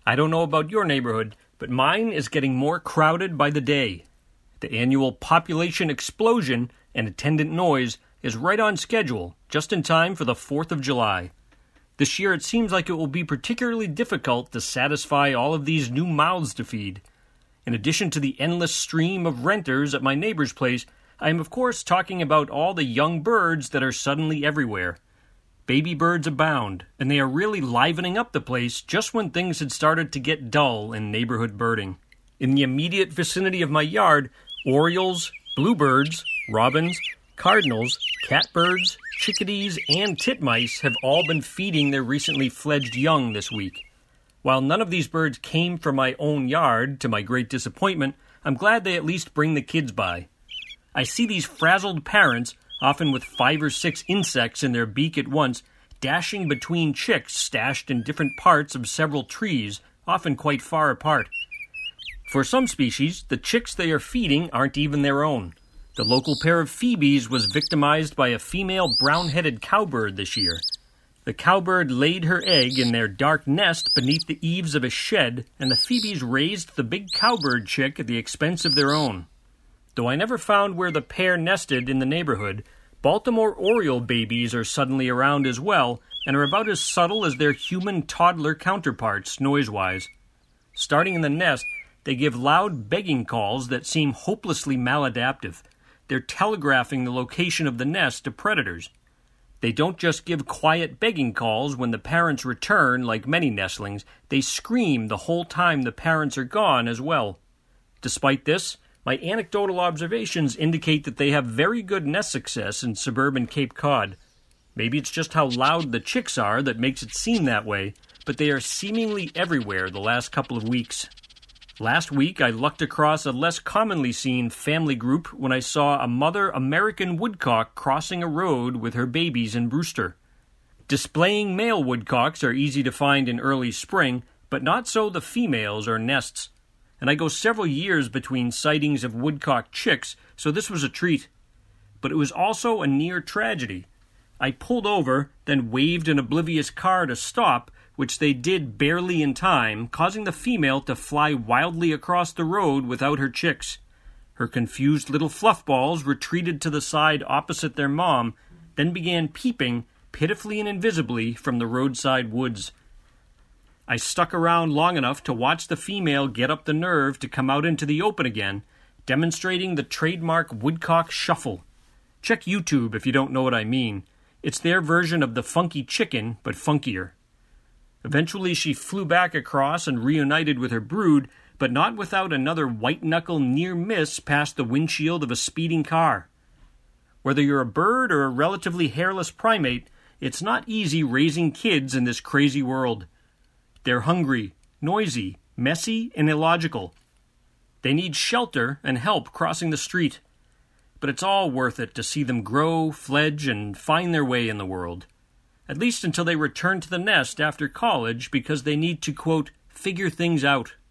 I don't know about your neighborhood, but mine is getting more crowded by the day. The annual population explosion and attendant noise is right on schedule, just in time for the 4th of July. This year it seems like it will be particularly difficult to satisfy all of these new mouths to feed. In addition to the endless stream of renters at my neighbor's place, I am of course talking about all the young birds that are suddenly everywhere. Baby birds abound, and they are really livening up the place just when things had started to get dull in neighborhood birding. In the immediate vicinity of my yard, orioles, bluebirds, robins, cardinals, catbirds, chickadees, and titmice have all been feeding their recently fledged young this week. While none of these birds came from my own yard, to my great disappointment, I'm glad they at least bring the kids by. I see these frazzled parents, often with 5 or 6 insects in their beak at once, dashing between chicks stashed in different parts of several trees, often quite far apart. For some species, the chicks they are feeding aren't even their own. The local pair of phoebes was victimized by a female brown-headed cowbird this year. The cowbird laid her egg in their dark nest beneath the eaves of a shed, and the phoebes raised the big cowbird chick at the expense of their own. Though I never found where the pair nested in the neighborhood, Baltimore oriole babies are suddenly around as well, and are about as subtle as their human toddler counterparts, noise-wise. Starting in the nest, they give loud begging calls that seem hopelessly maladaptive. They're telegraphing the location of the nest to predators. They don't just give quiet begging calls when the parents return, like many nestlings. They scream the whole time the parents are gone as well. Despite this, my anecdotal observations indicate that they have very good nest success in suburban Cape Cod. Maybe it's just how loud the chicks are that makes it seem that way, but they are seemingly everywhere the last couple of weeks. Last week, I lucked across a less commonly seen family group when I saw a mother American woodcock crossing a road with her babies in Brewster. Displaying male woodcocks are easy to find in early spring, but not so the females or nests. And I go several years between sightings of woodcock chicks, so this was a treat. But it was also a near tragedy. I pulled over, then waved an oblivious car to stop, which they did barely in time, causing the female to fly wildly across the road without her chicks. Her confused little fluffballs retreated to the side opposite their mom, then began peeping, pitifully and invisibly, from the roadside woods. I stuck around long enough to watch the female get up the nerve to come out into the open again, demonstrating the trademark woodcock shuffle. Check YouTube if you don't know what I mean. It's their version of the funky chicken, but funkier. Eventually she flew back across and reunited with her brood, but not without another white-knuckle near miss past the windshield of a speeding car. Whether you're a bird or a relatively hairless primate, it's not easy raising kids in this crazy world. They're hungry, noisy, messy, and illogical. They need shelter and help crossing the street. But it's all worth it to see them grow, fledge, and find their way in the world. At least until they return to the nest after college because they need to, quote, figure things out.